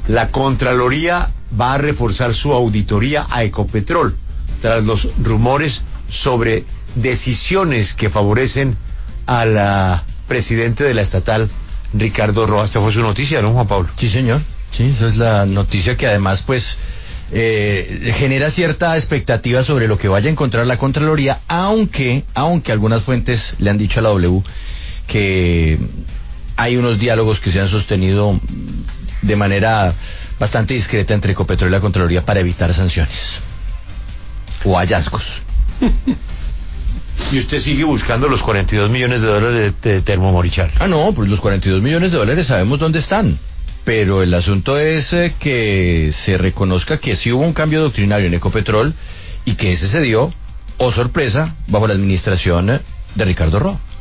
La Contraloría va a reforzar su auditoría a Ecopetrol tras los rumores sobre decisiones que favorecen al presidente de la estatal, Ricardo Roa. Esta fue su noticia, ¿no, Juan Pablo? Sí, señor. Sí, esa es la noticia que además, pues, genera cierta expectativa sobre lo que vaya a encontrar la Contraloría, aunque algunas fuentes le han dicho a la W que hay unos diálogos que se han sostenido de manera bastante discreta entre Ecopetrol y la Contraloría para evitar sanciones o hallazgos. Y usted sigue buscando los 42 millones de dólares de Termomorichal. No, pues los 42 millones de dólares sabemos dónde están. Pero el asunto es que se reconozca que sí hubo un cambio doctrinario en Ecopetrol y que ese se dio, oh sorpresa, bajo la administración de Ricardo Roa.